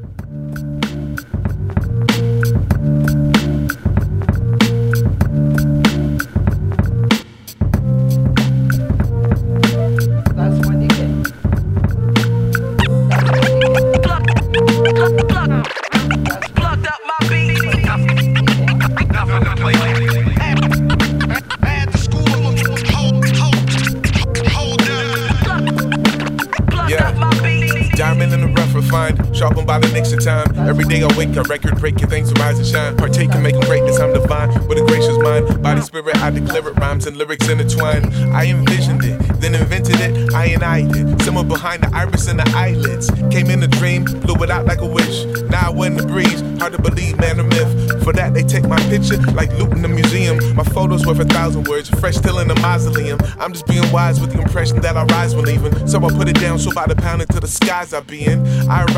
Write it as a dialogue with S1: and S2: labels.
S1: Sharpened by the next time. Every day I wake up, record breaking things to rise and shine. Partake in making greatness, I'm divine. With a gracious mind, body, spirit, I declare it. Rhymes and lyrics intertwined. I envisioned it, then invented it. I did. Somewhere behind the iris and the eyelids. Came in a dream, blew it out like a wish. Now I wear in the breeze, hard to believe, man, a myth. For that they take my picture like loot in the museum. My photos worth 1,000 words, fresh still in the mausoleum. I'm just being wise with the impression that I rise when leaving. So I put it down, so by the pound into the skies I be in. I